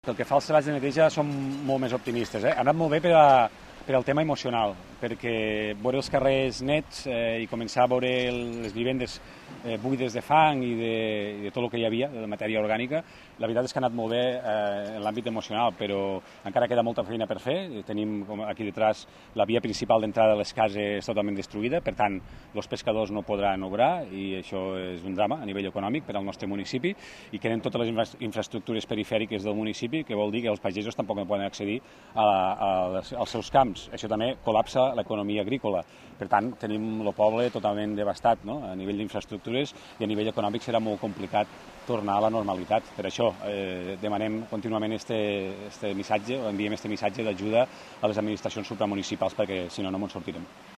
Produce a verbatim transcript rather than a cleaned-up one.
Pel que fa als treballs de neteja som molt més optimistes. Eh? Ha anat molt bé per, a, per al tema emocional, perquè veure els carrers nets eh, i començar a veure les vivendes eh, buides de fang i de, i de tot el que hi havia, de la matèria orgànica, la veritat és que ha anat molt bé eh, en l'àmbit emocional, però encara queda molta feina per fer. Tenim com aquí detrás la via principal d'entrada de les cases totalment destruïda, per tant, els pescadors no podran obrar i això és un drama a nivell econòmic per al nostre municipi i queden totes les infraestructures perifèriques del municipi, que vol dir que els pagesos tampoc no poden accedir a, a, als seus camps. Això també col·lapsa l'economia agrícola. Per tant, tenim el poble totalment devastat, no? A nivell d'infraestructures i a nivell econòmic serà molt complicat tornar a la normalitat. Per això eh, demanem contínuament este, este missatge, o enviem este missatge d'ajuda a les administracions supramunicipals perquè si no, no ens sortirem.